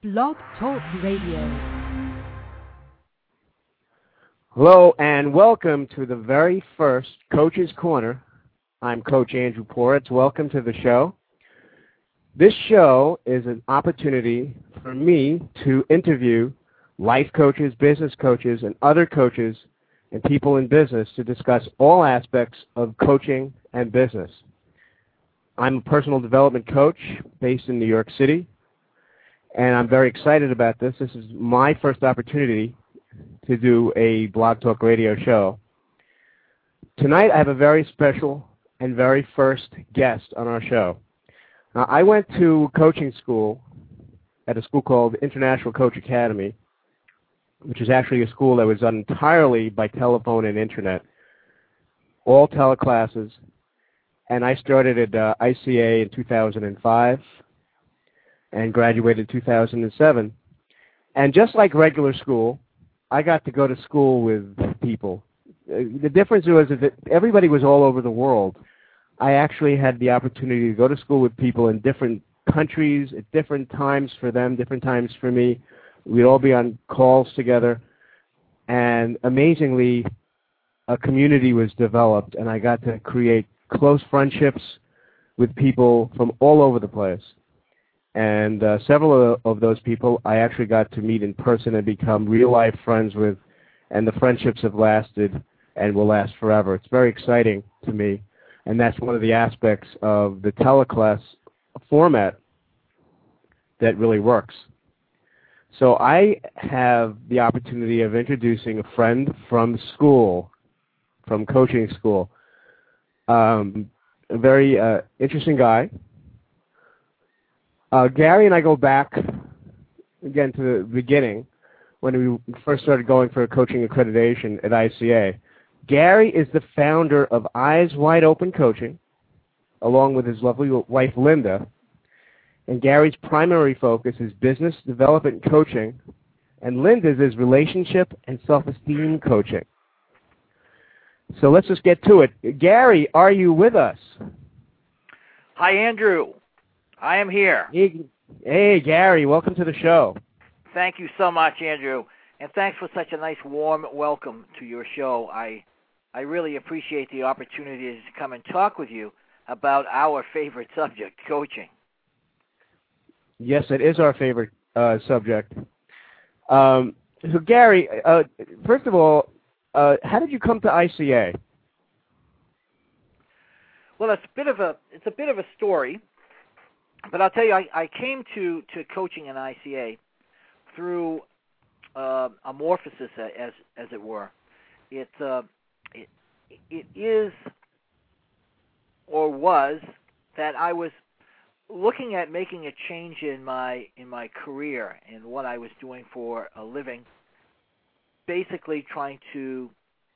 Blog Talk Radio. Hello and welcome to the very first Coach's Corner. I'm Coach Andrew Poritz. Welcome to the show. This show is an opportunity for me to interview life coaches, business coaches, and other coaches and people in business to discuss all aspects of coaching and business. I'm a personal development coach based in New York City, and I'm very excited about this. This is my first opportunity to do a Blog Talk Radio show. Tonight I have a very special and very first guest on our show. Now, I went to coaching school at a school called International Coach Academy, which is actually a school that was done entirely by telephone and internet, all teleclasses, and I started at ICA in 2005 and graduated in 2007. And just like regular school, I got to go to school with people. The difference was that everybody was all over the world. I actually had the opportunity to go to school with people in different countries at different times for them, different times for me. We'd all be on calls together. And amazingly, a community was developed, and I got to create close friendships with people from all over the place. And several of those people I actually got to meet in person and become real-life friends with, and the friendships have lasted and will last forever. It's very exciting to me, and that's one of the aspects of the teleclass format that really works. So I have the opportunity of introducing a friend from school, from coaching school. A very interesting guy. Gary and I go back, again, to the beginning, when we first started going for coaching accreditation at ICA. Gary is the founder of Eyes Wide Open Coaching, along with his lovely wife, Linda. And Gary's primary focus is business development coaching, and Linda's is relationship and self-esteem coaching. So let's just get to it. Gary, are you with us? Hi, Andrew. I am here. Hey, Gary, welcome to the show. Thank you so much, Andrew, and thanks for such a nice, warm welcome to your show. I really appreciate the opportunity to come and talk with you about our favorite subject, coaching. Yes, it is our favorite subject. So, Gary, first of all, how did you come to ICA? Well, it's a bit of a story, but I'll tell you, I came to coaching in ICA through amorphosis, as it were. It is or was that I was looking at making a change in my career and what I was doing for a living. Basically trying to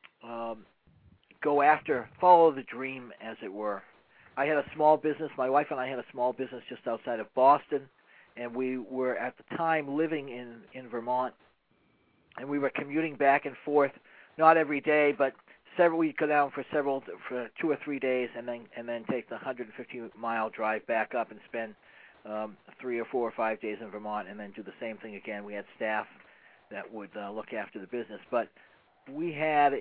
follow the dream, as it were. I had a small business. My wife and I had a small business just outside of Boston, and we were at the time living in Vermont, and we were commuting back and forth, not every day, but we'd go down for 2 or 3 days, and then take the 150-mile drive back up and spend 3 or 4 or 5 days in Vermont, and then do the same thing again. We had staff that would look after the business, but we had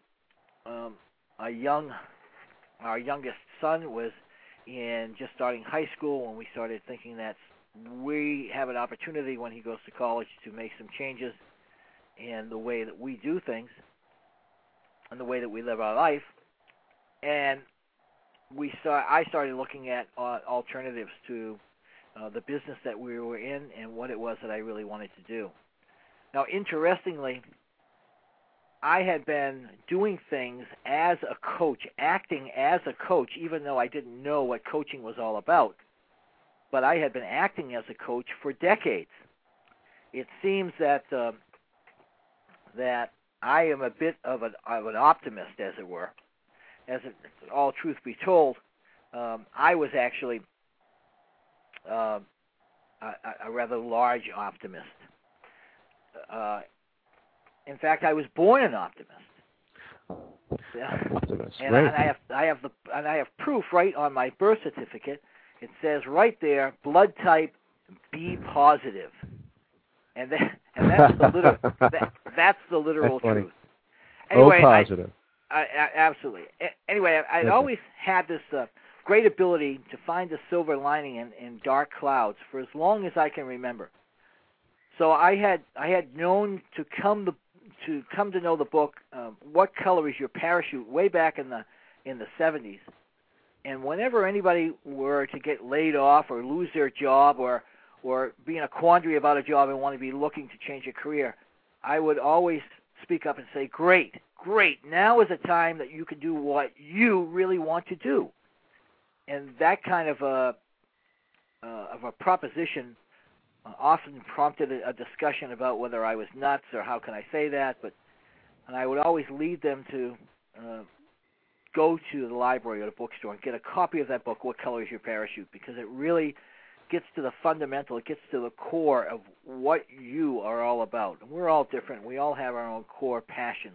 our youngest son was just starting high school, and we started thinking that we have an opportunity when he goes to college to make some changes in the way that we do things and the way that we live our life. And I started looking at alternatives to the business that we were in and what it was that I really wanted to do. Now, interestingly, I had been doing things as a coach, acting as a coach, even though I didn't know what coaching was all about. But I had been acting as a coach for decades. It seems that I am a bit of an optimist, as it were. All truth be told, I was actually a rather large optimist. In fact, I was born an optimist. Optimist, and right. I have proof right on my birth certificate. It says right there, blood type B positive. and that's the that's the literal that's truth. Anyway, positive. Absolutely. Anyway, I'd always had this great ability to find the silver lining in dark clouds for as long as I can remember. So I had known to come to know the book, What Color Is Your Parachute, way back in the 70s. And whenever anybody were to get laid off or lose their job or be in a quandary about a job and want to be looking to change a career, I would always speak up and say, great, now is a time that you can do what you really want to do. And that kind of a proposition often prompted a discussion about whether I was nuts or how can I say that, and I would always lead them to go to the library or the bookstore and get a copy of that book, What Color Is Your Parachute, because it really gets to the fundamental, it gets to the core of what you are all about. And we're all different. We all have our own core passions.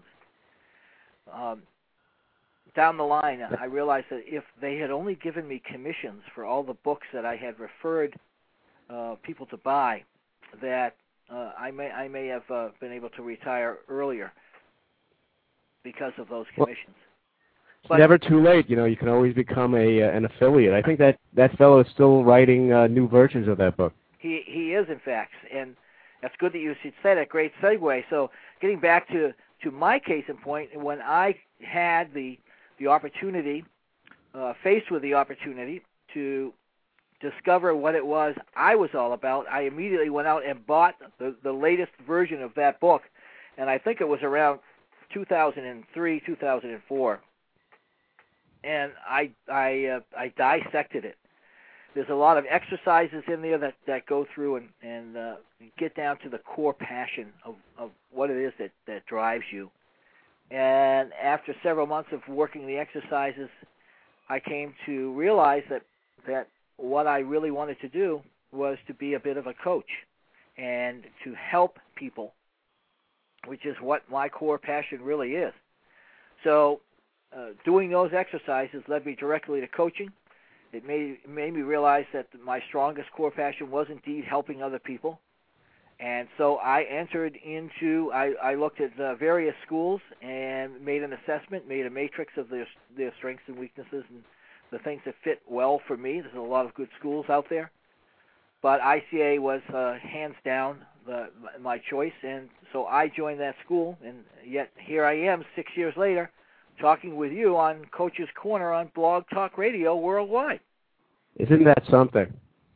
Down the line, I realized that if they had only given me commissions for all the books that I had referred people to buy, that I may have been able to retire earlier because of those commissions. It's never too late. You can always become an affiliate. I think that fellow is still writing new versions of that book. He is, in fact, and that's good that you should say that. Great segue. So getting back to my case in point, when I had the opportunity, faced with the opportunity to discover what it was I was all about, I immediately went out and bought the latest version of that book, and I think it was around 2003, 2004. And I dissected it. There's a lot of exercises in there that go through and get down to the core passion of what it is that drives you. And after several months of working the exercises, I came to realize that what I really wanted to do was to be a bit of a coach and to help people, which is what my core passion really is. So doing those exercises led me directly to coaching. It made me realize that my strongest core passion was indeed helping other people. And so I entered into, I looked at various schools and made an assessment, made a matrix of their strengths and weaknesses and the things that fit well for me. There's a lot of good schools out there. But ICA was hands down my choice, and so I joined that school, and yet here I am 6 years later talking with you on Coach's Corner on Blog Talk Radio worldwide. Isn't that something?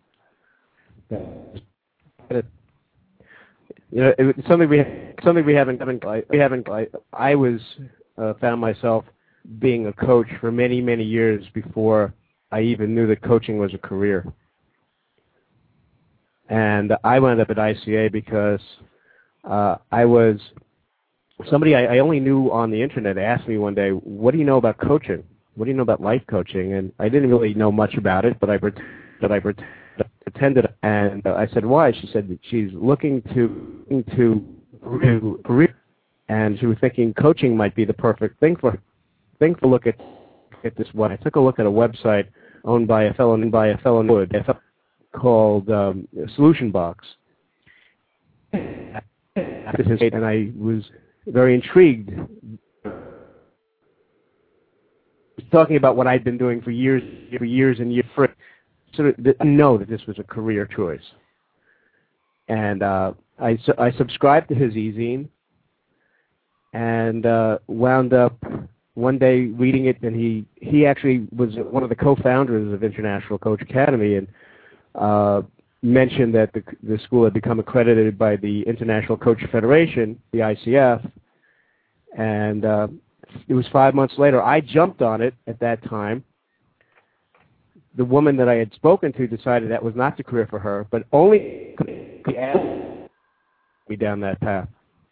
It's something we haven't. I was found myself being a coach for many, many years before I even knew that coaching was a career. And I wound up at ICA because I was somebody I only knew on the internet asked me one day, "What do you know about coaching? What do you know about life coaching?" And I didn't really know much about it, but I pretended. And I said, "Why?" She said that she's looking to career, and she was thinking coaching might be the perfect thing for her. Look at this one. I took a look at a website owned by a fellow in Wood called Solution Box, and I was very intrigued. Talking about what I'd been doing for years and years, so I know that this was a career choice, and I subscribed to his e-zine, and wound up one day reading it, and he actually was one of the co-founders of International Coach Academy, and mentioned that the school had become accredited by the International Coach Federation, the ICF, and it was 5 months later. I jumped on it at that time. The woman that I had spoken to decided that was not the career for her, but only asked me down that path.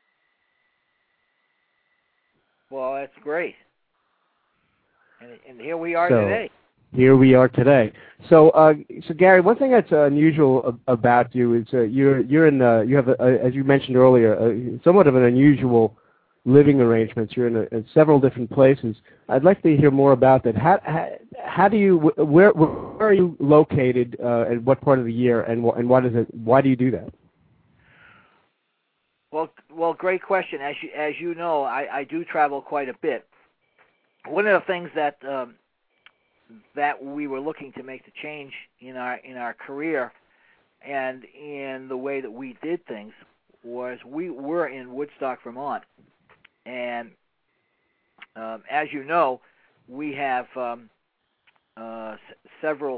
Well, that's great. And here we are today. Here we are today. So Gary, one thing that's unusual about you is you have as you mentioned earlier, somewhat of an unusual living arrangements. You're in several different places. I'd like to hear more about that. How do you where are you located? At what part of the year, and why do you do that? Well, great question. As you know, I do travel quite a bit. One of the things that that we were looking to make the change in our career and in the way that we did things was we were in Woodstock, Vermont, and as you know, we have several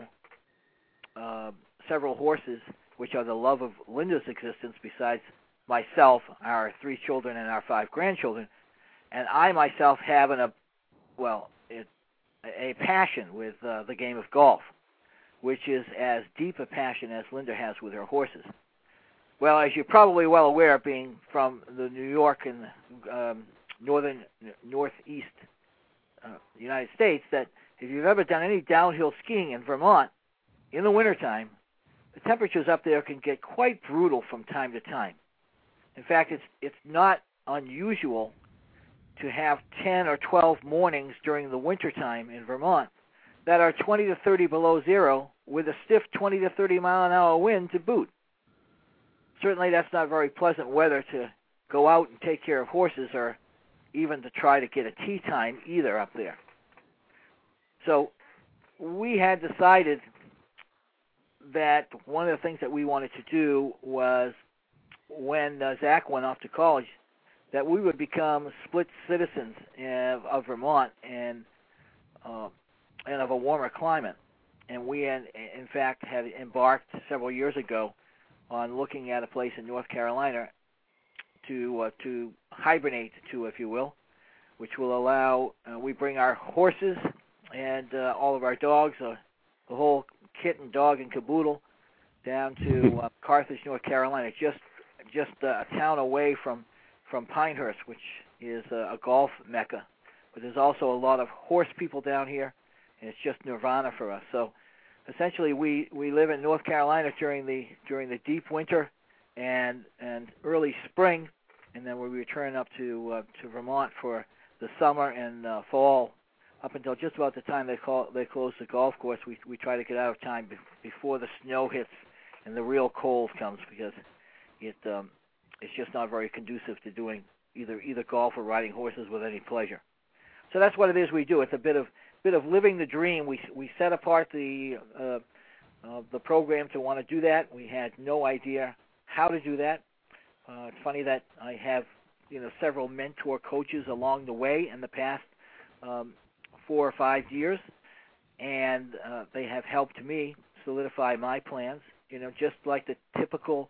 horses, which are the love of Linda's existence, besides myself, our 3 children, and our 5 grandchildren. And I myself have a passion with the game of golf, which is as deep a passion as Linda has with her horses. Well, as you're probably well aware, being from the New York and northeast United States, that if you've ever done any downhill skiing in Vermont in the wintertime, the temperatures up there can get quite brutal from time to time. In fact, it's not unusual to have 10 or 12 mornings during the wintertime in Vermont that are 20 to 30 below zero with a stiff 20 to 30 mile an hour wind to boot. Certainly that's not very pleasant weather to go out and take care of horses or even to try to get a tee time either up there. So we had decided that one of the things that we wanted to do was, when Zach went off to college, that we would become split citizens of Vermont and of a warmer climate. And we, in fact, had embarked several years ago on looking at a place in North Carolina to hibernate to, if you will, which will allow we bring our horses and all of our dogs, the whole kit and dog and caboodle, down to Carthage, North Carolina, just a town away from Pinehurst, which is a golf mecca. But there's also a lot of horse people down here, and it's just nirvana for us. So essentially, we live in North Carolina during the deep winter and early spring, and then we return up to Vermont for the summer and fall. Up until just about the time they close the golf course, we try to get out of time before the snow hits and the real cold comes, because it's just not very conducive to doing either golf or riding horses with any pleasure. So that's what it is we do. It's a bit of living the dream. We set apart the program to want to do that. We had no idea how to do that. It's funny that I have several mentor coaches along the way in the past 4 or 5 years, and they have helped me solidify my plans. Just like the typical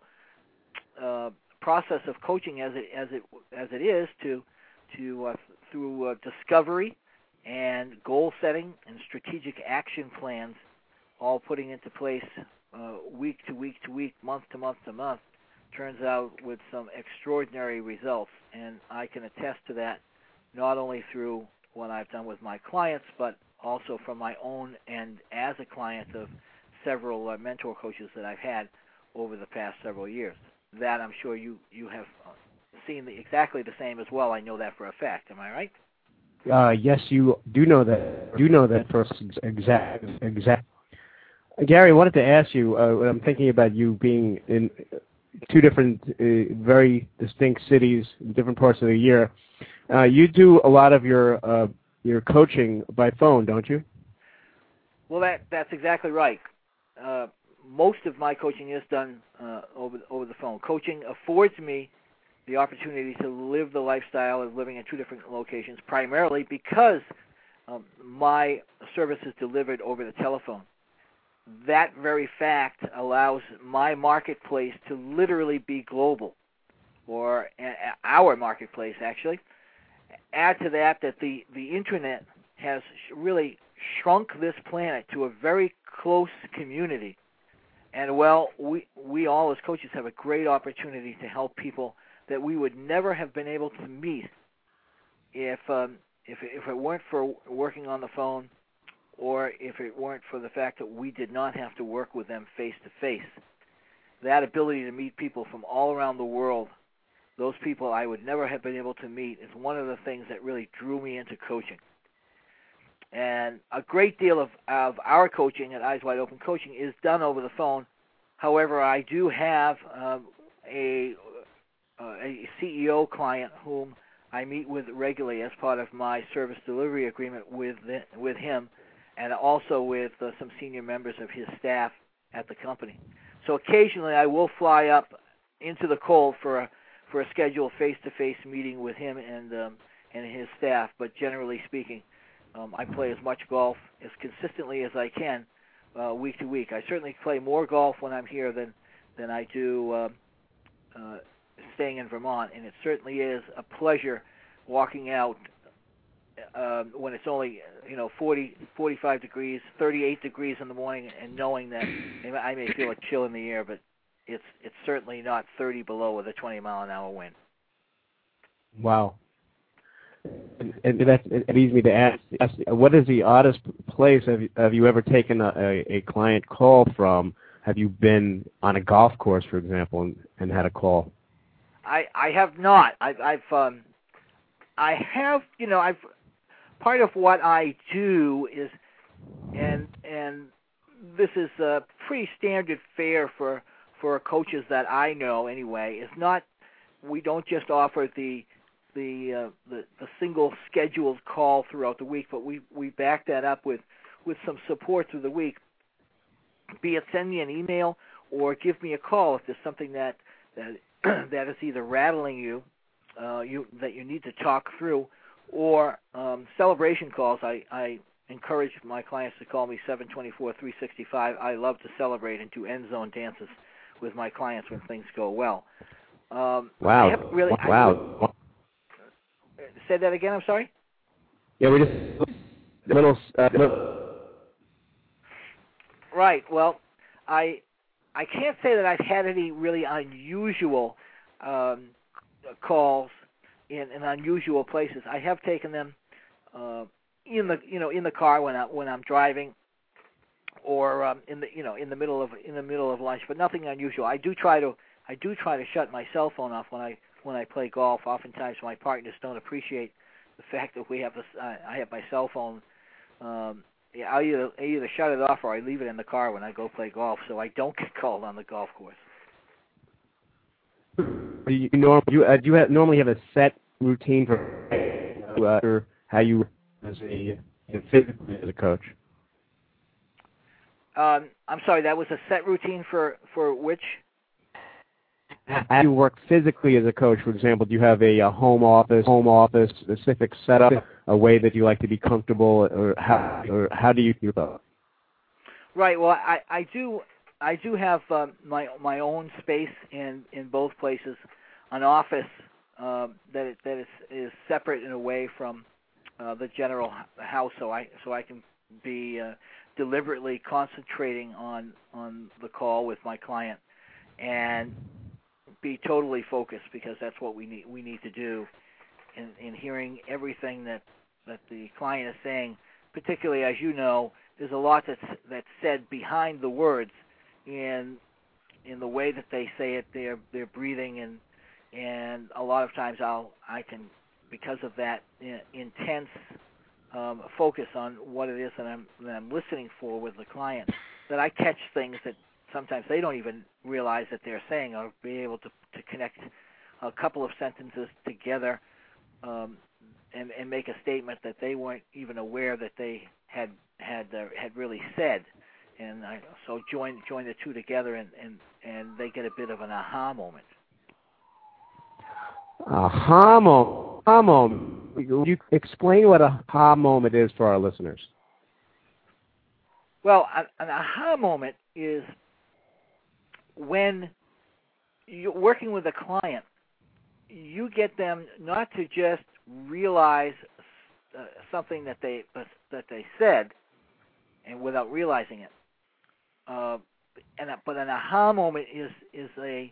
process of coaching as it is to through discovery and goal setting and strategic action plans, all putting into place week to week to week, month to month to month, turns out with some extraordinary results. And I can attest to that not only through what I've done with my clients, but also from my own and as a client of several mentor coaches that I've had over the past several years. That I'm sure you have seen exactly the same as well. I know that for a fact. Am I right? Yes, you do know that. You know that for exact. Gary, I wanted to ask you. I'm thinking about you being in 2 different, very distinct cities in different parts of the year. You do a lot of your coaching by phone, don't you? Well, that's exactly right. Most of my coaching is done over the phone. Coaching affords me the opportunity to live the lifestyle of living in 2 different locations, primarily because my service is delivered over the telephone. That very fact allows my marketplace to literally be global, or our marketplace, actually. Add to that the Internet has really shrunk this planet to a very close community. And, well, we all as coaches have a great opportunity to help people that we would never have been able to meet if it weren't for working on the phone, or if it weren't for the fact that we did not have to work with them face-to-face. That ability to meet people from all around the world, those people I would never have been able to meet, is one of the things that really drew me into coaching. And a great deal of our coaching at Eyes Wide Open Coaching is done over the phone. However, I do have a CEO client whom I meet with regularly as part of my service delivery agreement with him, and also with some senior members of his staff at the company. So occasionally I will fly up into the cold for a scheduled face-to-face meeting with him and his staff. But generally speaking, I play as much golf as consistently as I can week to week. I certainly play more golf when I'm here than I do staying in Vermont, and it certainly is a pleasure walking out when it's only 40, 45 degrees, 38 degrees in the morning, and knowing that I may feel a chill in the air, but it's certainly not 30 below with a 20-mile-an-hour wind. Wow. And that leads me to ask, what is the oddest place have you ever taken a client call from? Have you been on a golf course, for example, and had a call? I have not. I've part of what I do is, and this is pretty standard fare for coaches that I know anyway. Is not, we don't just offer the single scheduled call throughout the week, but we back that up with some support through the week. Be it send me an email or give me a call if there's something that is either rattling you that you need to talk through, or celebration calls. I encourage my clients to call me 724-365. I love to celebrate and do end zone dances with my clients when things go well. Wow. Wow. Say that again, I'm sorry? Yeah, we just little. Right. Well, I can't say that I've had any really unusual calls in unusual places. I have taken them in the car when I'm driving, or in the middle of lunch, but nothing unusual. I do try to shut my cell phone off when I play golf. Oftentimes my partners don't appreciate the fact that I have my cell phone. I either shut it off or I leave it in the car when I go play golf, so I don't get called on the golf course. Do you normally have a set routine for how you physically as a coach? I'm sorry, that was a set routine for which? How do you work physically as a coach? For example, do you have a home office specific setup, a way that you like to be comfortable, or how do you do that? Right. Well, I do have my own space in both places, an office that is separate and away from the general house, so I can be deliberately concentrating on the call with my client and be totally focused, because that's what we need to do in hearing everything that the client is saying. Particularly, as you know, there's a lot that's said behind the words in the way that they say it, their breathing, and a lot of times I can, because of that intense focus on what it is that I'm listening for with the client, that I catch things that sometimes they don't even realize that they're saying, or be able to connect a couple of sentences together and make a statement that they weren't even aware that they had really said, and so join the two together, and they get a bit of an aha moment. Aha moment. Would you explain what an aha moment is for our listeners? Well, an aha moment is when you're working with a client, you get them not to just realize something that they said, and without realizing it. But an aha moment is a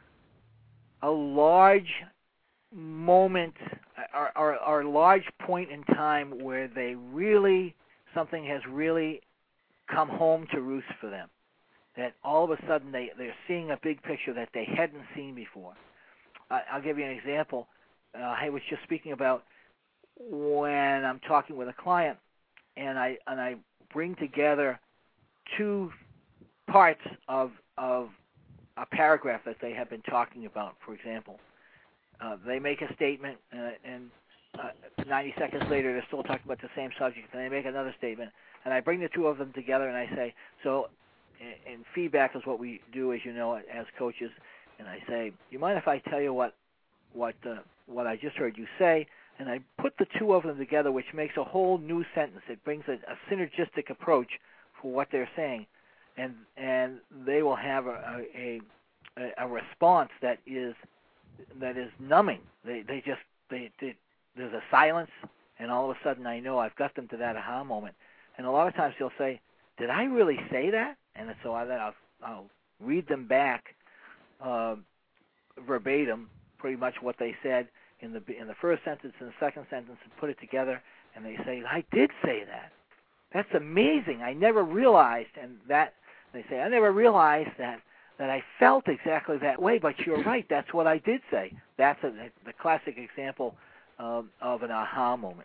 large moment or a large point in time where something has really come home to roost for them. That all of a sudden they're seeing a big picture that they hadn't seen before. I'll give you an example. I was just speaking about when I'm talking with a client, and I bring together two parts of a paragraph that they have been talking about, for example, they make a statement, and 90 seconds later they're still talking about the same subject, and they make another statement, and I bring the two of them together and I say, so, and feedback is what we do, as you know, as coaches, and I say, you mind if I tell you what I just heard you say? And I put the two of them together, which makes a whole new sentence. It brings a synergistic approach for what they're saying, and they will have a response that is numbing. There's a silence, and all of a sudden I know I've got them to that aha moment. And a lot of times they'll say, "Did I really say that?" And so I'll read them back verbatim, pretty much what they said in the first sentence and the second sentence, and put it together, and they say, "I did say that. That's amazing. I never realized." And they say, "I never realized that I felt exactly that way, but you're right. That's what I did say." That's the classic example of an aha moment.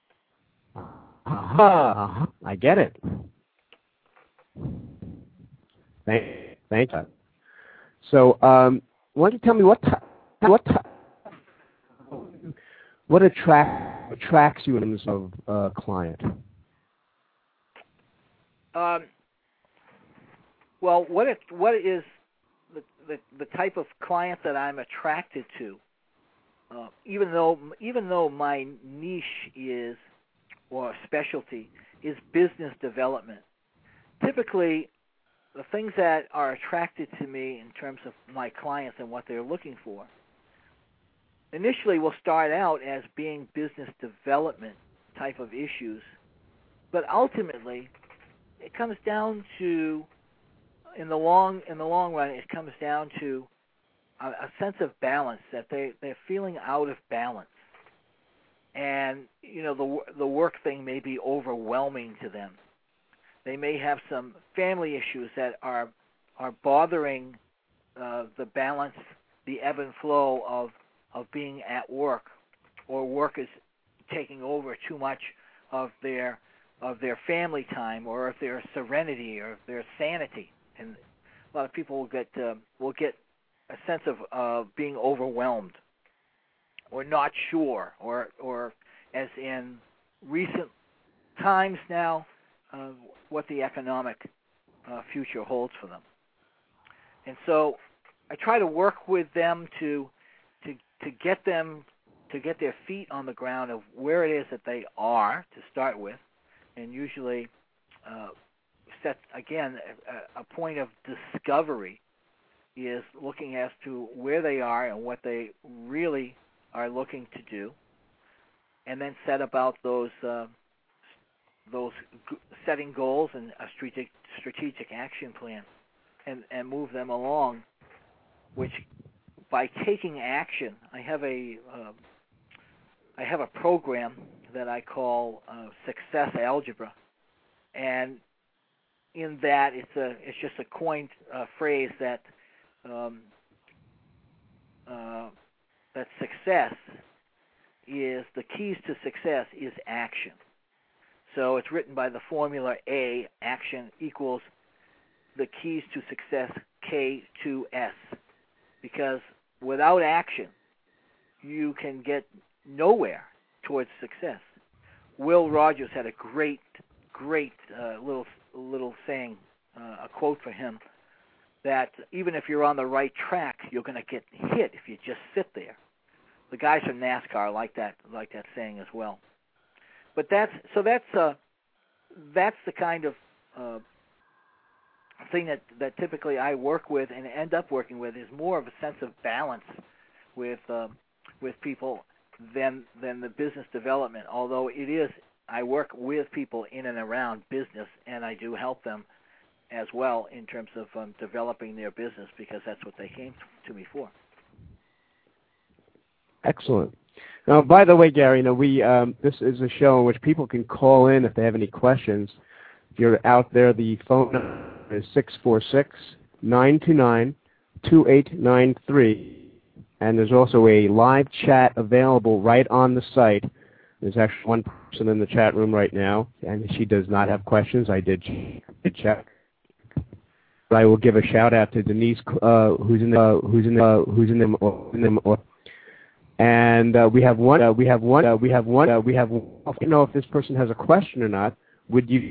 I get it. Thank you. So, why don't you tell me what attracts you in terms of a client? Well, what is the type of client that I'm attracted to? Even though my niche is, or specialty is, business development, typically the things that are attracted to me in terms of my clients and what they're looking for initially will start out as being business development type of issues, but ultimately it comes down to, in the long run, it comes down to a sense of balance, that they're feeling out of balance, and the work thing may be overwhelming to them. They may have some family issues that are bothering the balance, the ebb and flow of being at work, or work is taking over too much of their family time, or of their serenity, or their sanity. And a lot of people will get a sense of being overwhelmed, or not sure, or as in recent times now, what the economic future holds for them. And so I try to work with them to get their feet on the ground of where it is that they are to start with, and usually set, again, a point of discovery is looking as to where they are and what they really are looking to do, and then set about those setting goals and a strategic action plan, and move them along. Which, by taking action, I have a program that I call Success Algebra, and in that it's just a coined phrase that that success is, the keys to success is action. So it's written by the formula A, action equals the keys to success, K2S. Because without action, you can get nowhere towards success. Will Rogers had a great little saying, a quote for him, that even if you're on the right track, you're going to get hit if you just sit there. The guys from NASCAR like that saying as well. But that's the kind of thing that typically I work with and end up working with, is more of a sense of balance with people than the business development. Although I work with people in and around business, and I do help them as well in terms of developing their business, because that's what they came to me for. Excellent. Now, by the way, Gary, this is a show in which people can call in if they have any questions. If you're out there, the phone number is 646-929-2893, and there's also a live chat available right on the site. There's actually one person in the chat room right now, and she does not have questions. I did check. But I will give a shout out to Denise, who's in them. And we have one. I don't know if this person has a question or not. Would you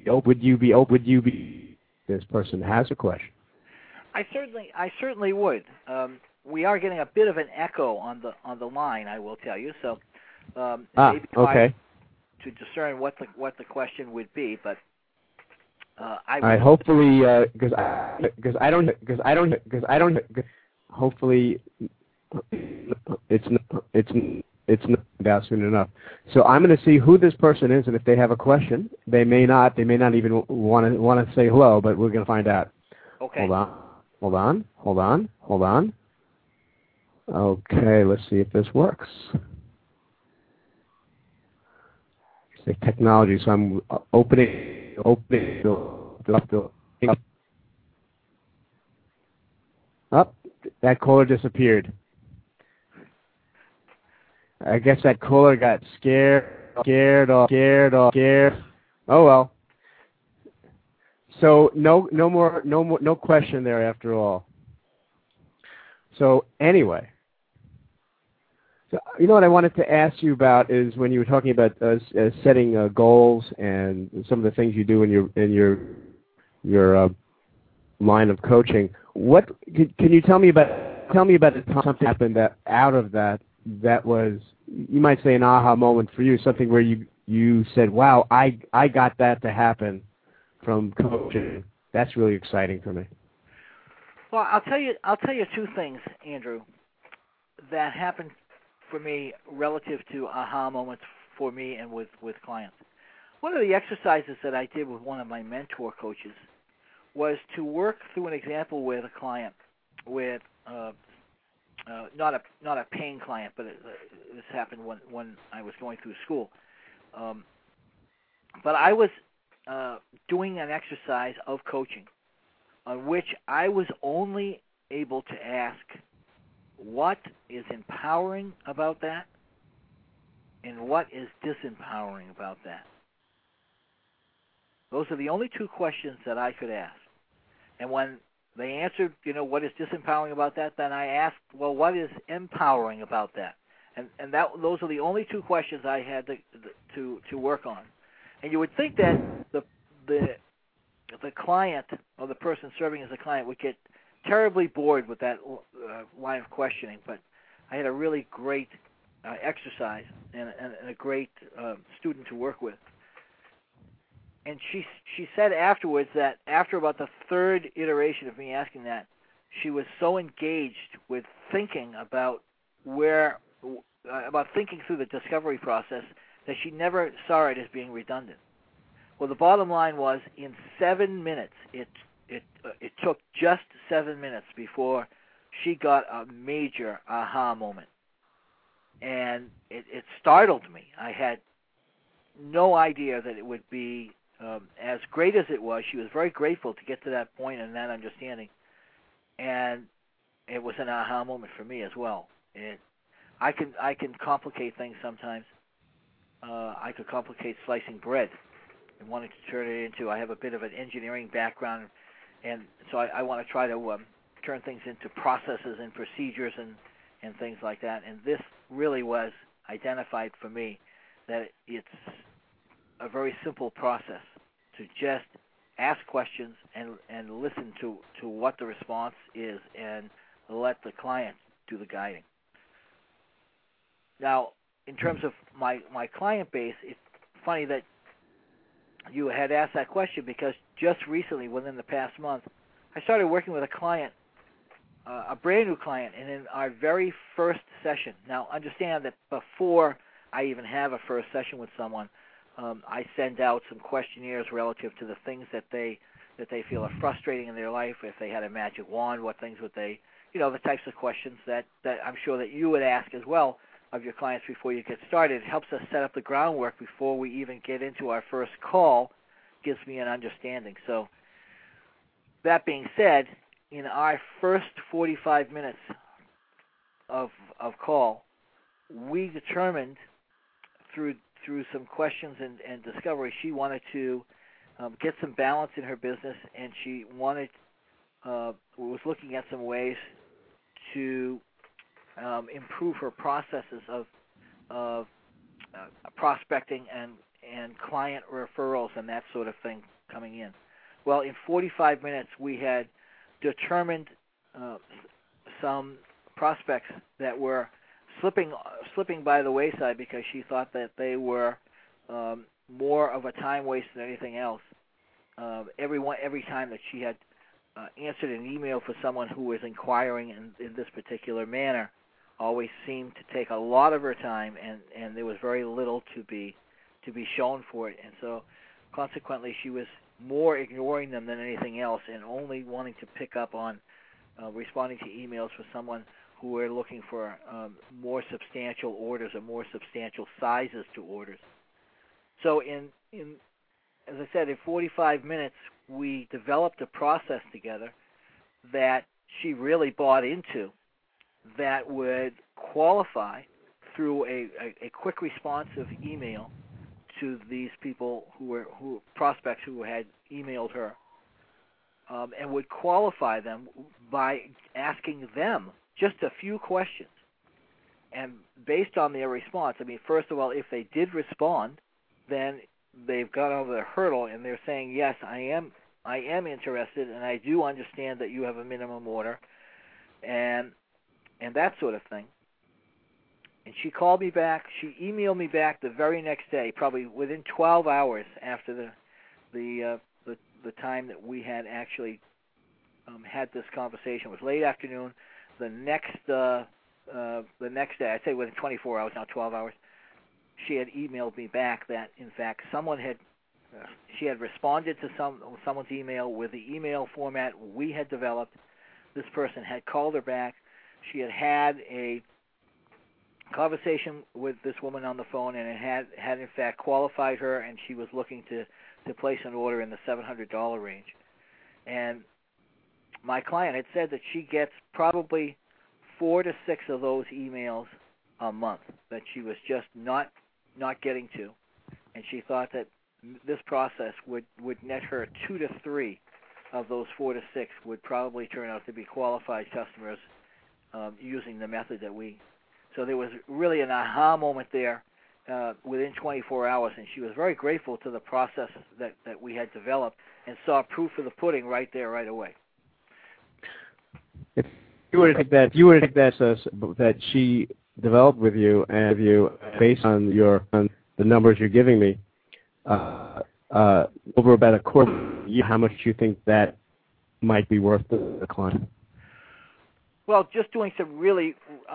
be? This person has a question. I certainly would. We are getting a bit of an echo on the line, I will tell you. So maybe okay. To discern what the question would be, but I hopefully because I don't hopefully it's not out soon enough. So I'm going to see who this person is, and if they have a question, they may not even want to say hello, but we're going to find out. Okay. Hold on. Okay, let's see if this works. It's technology, so I'm opening up. That caller disappeared. I guess that caller got scared. Oh well. So no question there after all. So anyway, so you know what I wanted to ask you about is when you were talking about setting goals and some of the things you do in your line of coaching. What can you tell me about a time something happened that out of that was, you might say, an aha moment for you, something where you said, wow, I got that to happen from coaching. That's really exciting for me. Well, I'll tell you two things, Andrew, that happened for me relative to aha moments for me and with clients. One of the exercises that I did with one of my mentor coaches was to work through an example with a client with not a paying client, but this happened when I was going through school. But I was doing an exercise of coaching on which I was only able to ask what is empowering about that and what is disempowering about that. Those are the only two questions that I could ask. And when they answered, what is disempowering about that, then I asked, well, what is empowering about that? And those are the only two questions I had to work on. And you would think that the client or the person serving as a client would get terribly bored with that line of questioning, but I had a really great exercise and a great student to work with. And she said afterwards that after about the third iteration of me asking that, she was so engaged with thinking about thinking through the discovery process that she never saw it as being redundant. Well, the bottom line was, in 7 minutes, it took just 7 minutes before she got a major aha moment. And it startled me. I had no idea that it would be as great as it was. She was very grateful to get to that point and that understanding. And it was an aha moment for me as well. I can complicate things sometimes. I could complicate slicing bread and wanting to turn it into, I have a bit of an engineering background, and so I want to try to turn things into processes and procedures and things like that. And this really was identified for me that it's a very simple process to just ask questions and listen to what the response is and let the client do the guiding. Now, in terms of my client base, it's funny that you had asked that question, because just recently, within the past month, I started working with a client, a brand new client, and in our very first session. Now, understand that before I even have a first session with someone, I send out some questionnaires relative to the things that they feel are frustrating in their life. If they had a magic wand, what things would they, the types of questions that I'm sure that you would ask as well of your clients before you get started. It helps us set up the groundwork before we even get into our first call, gives me an understanding. So that being said, in our first 45 minutes of call, we determined through some questions and discovery, she wanted to get some balance in her business, and she was looking at some ways to improve her processes of prospecting and client referrals and that sort of thing coming in. Well, in 45 minutes, we had determined some prospects that were slipping by the wayside because she thought that they were more of a time waste than anything else. Every time that she had answered an email for someone who was inquiring in this particular manner, always seemed to take a lot of her time, and there was very little to be shown for it. And so, consequently, she was more ignoring them than anything else, and only wanting to pick up on responding to emails for someone who were looking for more substantial orders or more substantial sizes to orders. So, as I said, in 45 minutes, we developed a process together that she really bought into, that would qualify through a quick responsive email to these people who prospects who had emailed her, and would qualify them by asking them just a few questions. And based on their response, I mean, first of all, if they did respond, then they've got over the hurdle and they're saying, yes, I am interested, and I do understand that you have a minimum order, and that sort of thing. And she called me back. She emailed me back the very next day, probably within 12 hours after the time that we had actually had this conversation. It was late afternoon. The next day, I'd say within 24 hours, not 12 hours, she had emailed me back that, in fact, she had responded to someone's email with the email format we had developed. This person had called her back. She had a conversation with this woman on the phone, and it had in fact qualified her, and she was looking to place an order in the $700 range. And my client had said that she gets probably 4 to 6 of those emails a month that she was just not getting to, and she thought that this process would net her 2 to 3 of those 4 to 6 would probably turn out to be qualified customers using the method that we. So there was really an aha moment there within 24 hours, and she was very grateful to the process that we had developed and saw proof of the pudding right there, right away. If you were to take that she developed with you based on the numbers you're giving me, over about a quarter of a year, how much do you think that might be worth to the client? Well, just doing some really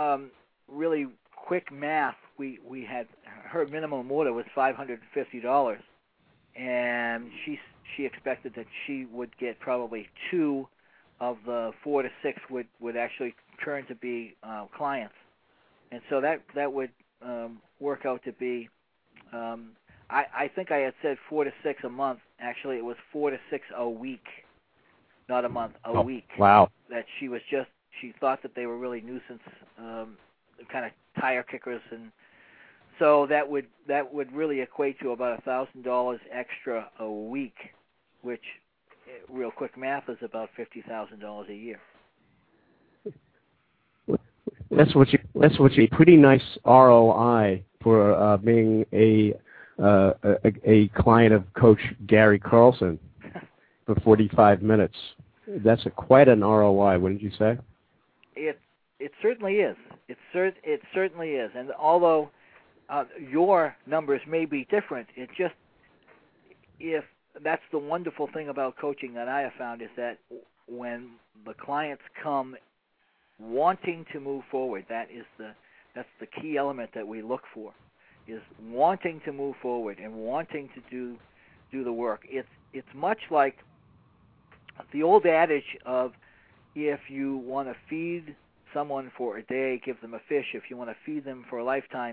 quick math, we had her minimum order was $550, and she expected that she would get probably 2 of the 4 to 6 would actually turn to be clients, and so that would work out to be. I think I had said 4 to 6 a month. Actually, it was 4 to 6 a week, not a month, a week. Wow! That she thought that they were really nuisance, kind of tire kickers, and so that would really equate to about $1,000 extra a week, which, real quick math, is about $50,000 a year. That's what you pretty nice ROI for being a client of Coach Gary Carlson for 45 minutes. That's quite an ROI, wouldn't you say? It certainly is. It certainly is. And although your numbers may be different, if that's the wonderful thing about coaching that I have found, is that when the clients come wanting to move forward, that's the key element that we look for, is wanting to move forward and wanting to do the work. It's much like the old adage of, if you want to feed someone for a day, give them a fish. If you want to feed them for a lifetime,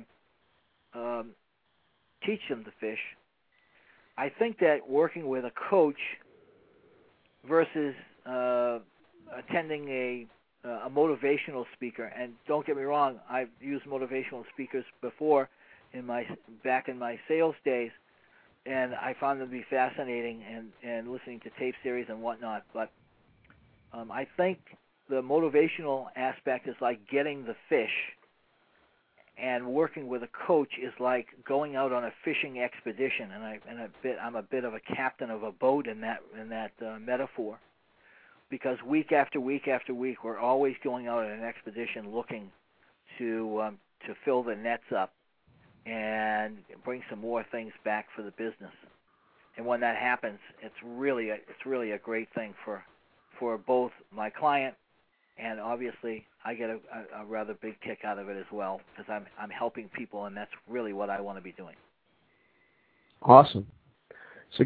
teach them to fish. I think that working with a coach versus attending a motivational speaker, and don't get me wrong, I've used motivational speakers before back in my sales days, and I found them to be fascinating and listening to tape series and whatnot. But I think motivational aspect is like getting the fish, and working with a coach is like going out on a fishing expedition. And I'm a bit of a captain of a boat in that metaphor, because week after week after week, we're always going out on an expedition looking to fill the nets up and bring some more things back for the business. And when that happens, it's really a great thing for both my client, and obviously I get a rather big kick out of it as well, because I'm helping people, and that's really what I want to be doing. Awesome. So,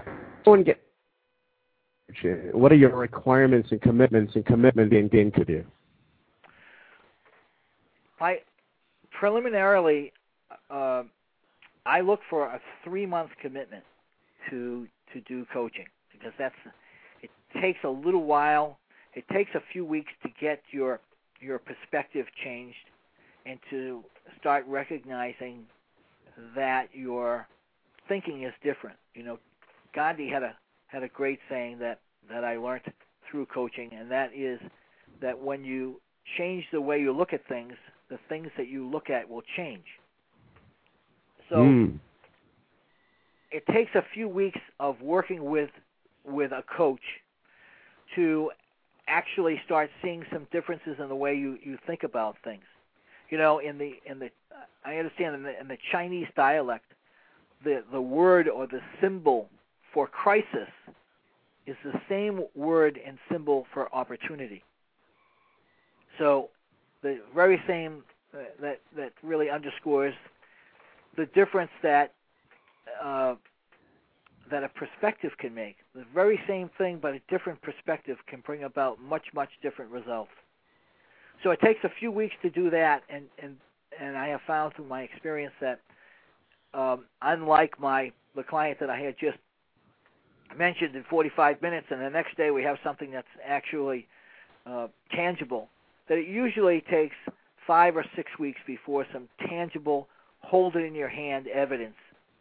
what are your requirements and commitment being gained to you? Preliminarily, I look for a 3-month commitment to do coaching, because it takes a little while. It takes a few weeks to get your perspective changed and to start recognizing that your thinking is different. You know, Gandhi had a great saying that I learned through coaching, and that is that when you change the way you look at things, the things that you look at will change. So it takes a few weeks of working with a coach to actually start seeing some differences in the way you think about things. You know, I understand in the Chinese dialect, the word or the symbol for crisis is the same word and symbol for opportunity. So the very same that really underscores the difference that a perspective can make. The very same thing, but a different perspective can bring about much, much different results. So it takes a few weeks to do that, and I have found through my experience that unlike the client that I had just mentioned in 45 minutes, and the next day we have something that's actually tangible, that it usually takes 5 or 6 weeks before some tangible, hold-it-in-your-hand evidence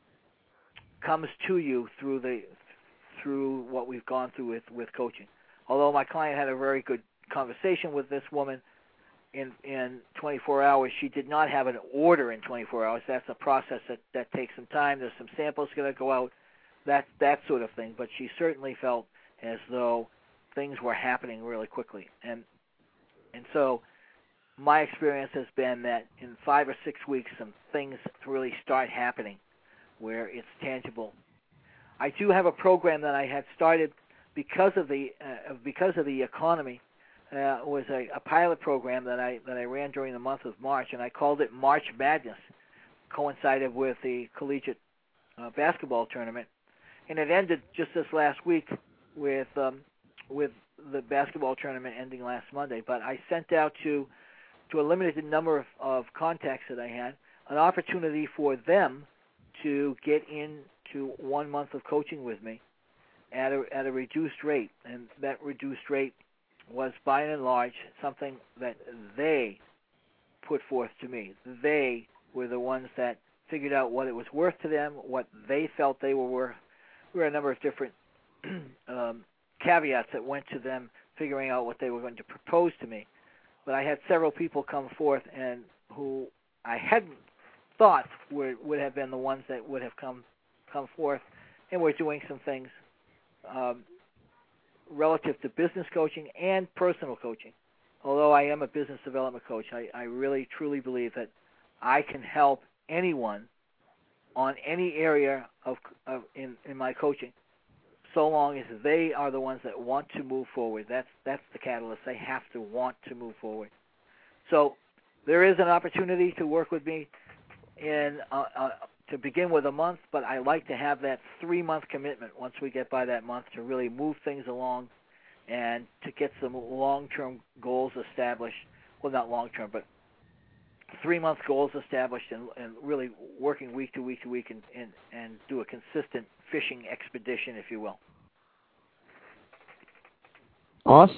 comes to you through what we've gone through with coaching. Although my client had a very good conversation with this woman in 24 hours, she did not have an order in 24 hours. That's a process that takes some time. There's some samples going to go out, that sort of thing. But she certainly felt as though things were happening really quickly. And so my experience has been that in 5 or 6 weeks, some things really start happening where it's tangible. I do have a program that I had started because of the economy. It was a pilot program that I ran during the month of March, and I called it March Madness. Coincided with the collegiate basketball tournament, and it ended just this last week with the basketball tournament ending last Monday. But I sent out to a limited number of contacts that I had an opportunity for them to get into 1 month of coaching with me at a reduced rate, and that reduced rate was by and large something that they put forth to me. They were the ones that figured out what it was worth to them, what they felt they were worth. There were a number of different caveats that went to them figuring out what they were going to propose to me. But I had several people come forth and who I hadn't thought would have been the ones that would have come forth, and we're doing some things relative to business coaching and personal coaching. Although I am a business development coach, I really truly believe that I can help anyone on any area in my coaching, so long as they are the ones that want to move forward. That's the catalyst. They have to want to move forward. So there is an opportunity to work with me to begin with a month, but I like to have that 3-month commitment once we get by that month to really move things along and to get some long-term goals established. Well, not long-term, but 3-month goals established and really working week to week to week and do a consistent fishing expedition, if you will. Awesome.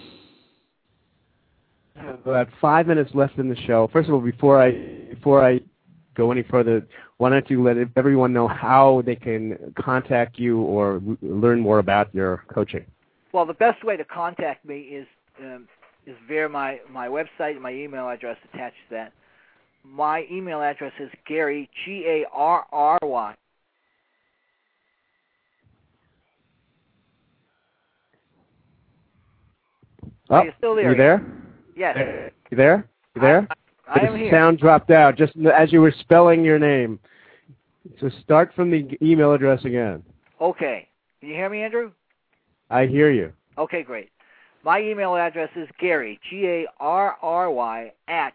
We have about 5 minutes left in the show. First of all, before I go any further, why don't you let everyone know how they can contact you or learn more about your coaching? Well, the best way to contact me is is via my website. My email address attached to that. My email address is Garry, Garry. Oh, Are you still there? You there? Yes. You there? You there? I am here. The sound dropped out just as you were spelling your name. So start from the email address again. Okay. Can you hear me, Andrew? I hear you. Okay, great. My email address is Garry, Garry, at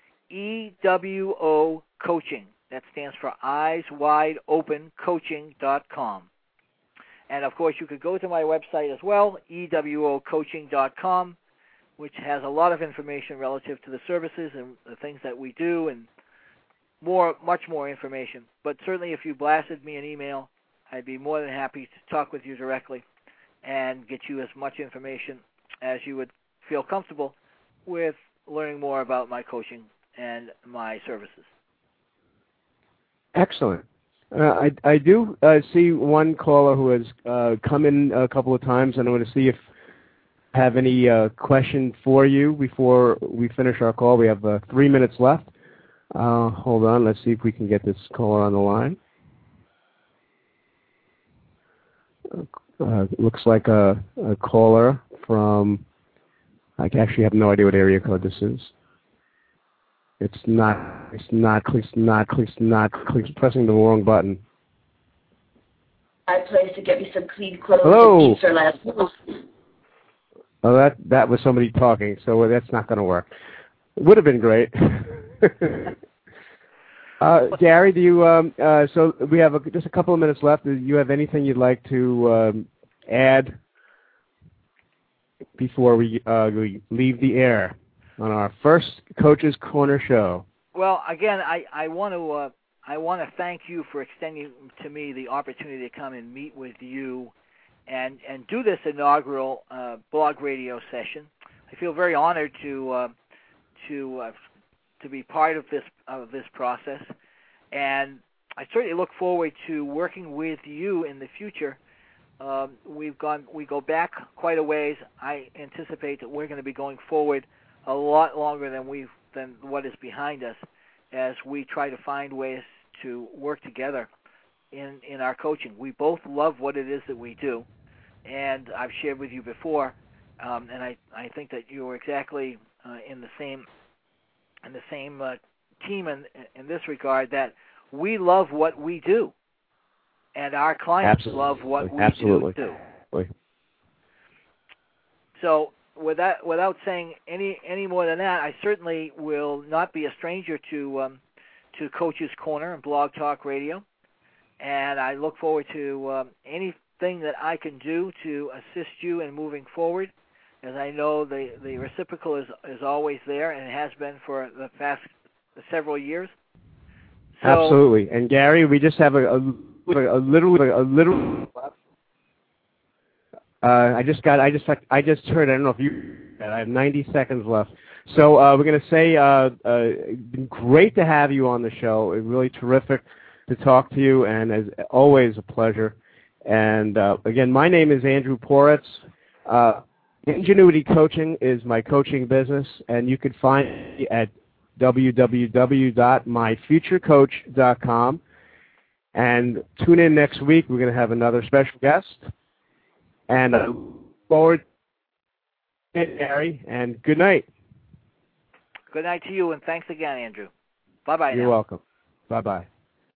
EWO Coaching. That stands for Eyes Wide Open Coaching.com. And, of course, you could go to my website as well, EWOcoaching.com, which has a lot of information relative to the services and the things that we do and much more information. But certainly if you blasted me an email, I'd be more than happy to talk with you directly and get you as much information as you would feel comfortable with learning more about my coaching and my services. Excellent. I do see one caller who has come in a couple of times, and I want to see if I have any question for you before we finish our call. We have 3 minutes left. Hold on. Let's see if we can get this caller on the line. Looks like a caller from, I actually have no idea what area code this is. It's not pressing the wrong button. I placed to get me some clean clothes Hello. and pizza last month. Oh, that was somebody talking, so that's not going to work. It would have been great. Garry, do you? So we have just a couple of minutes left. Do you have anything you'd like to add before we leave the air on our first Coach's Corner show? Well, again, I want to thank you for extending to me the opportunity to come and meet with you and do this inaugural blog radio session. I feel very honored to be part of this process, and I certainly look forward to working with you in the future. We go back quite a ways. I anticipate that we're going to be going forward a lot longer than what is behind us, as we try to find ways to work together in our coaching. We both love what it is that we do, and I've shared with you before, and I think that you're exactly in the same team in this regard, that we love what we do, and our clients love what we do too. So without saying any more than that, I certainly will not be a stranger to Coach's Corner and Blog Talk Radio, and I look forward to anything that I can do to assist you in moving forward, as I know the reciprocal is always there and has been for the past several years. So, absolutely. And Garry, we just have a little. I just heard. I don't know if you. I have 90 seconds left. So we're going to say, been great to have you on the show. It's really terrific to talk to you, and as always, a pleasure. And again, my name is Andrew Poritz. Ingenuity Coaching is my coaching business, and you can find me at www.myfuturecoach.com. And tune in next week. We're going to have another special guest. And I look forward to it, Garry, and good night. Good night to you, and thanks again, Andrew. Bye-bye now. You're welcome. Bye-bye.